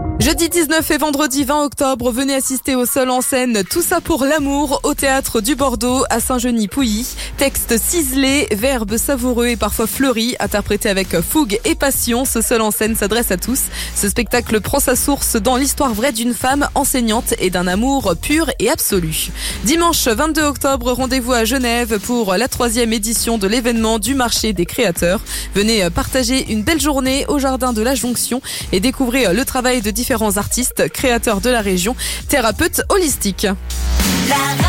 Jeudi 19 et vendredi 20 octobre, venez assister au seul en scène Tout ça pour l'amour au Théâtre du Bordeaux à Saint-Genis-Pouilly. Texte ciselé, verbes savoureux et parfois fleuris, interprété avec fougue et passion. Ce seul en scène s'adresse à tous. Ce spectacle prend sa source dans l'histoire vraie d'une femme enseignante et d'un amour pur et absolu. Dimanche 22 octobre, rendez-vous à Genève pour la 3e édition de l'événement du marché des créateurs. Venez partager une belle journée au jardin de la Jonction et découvrir le travail de différents artistes, créateurs de la région, thérapeutes holistiques.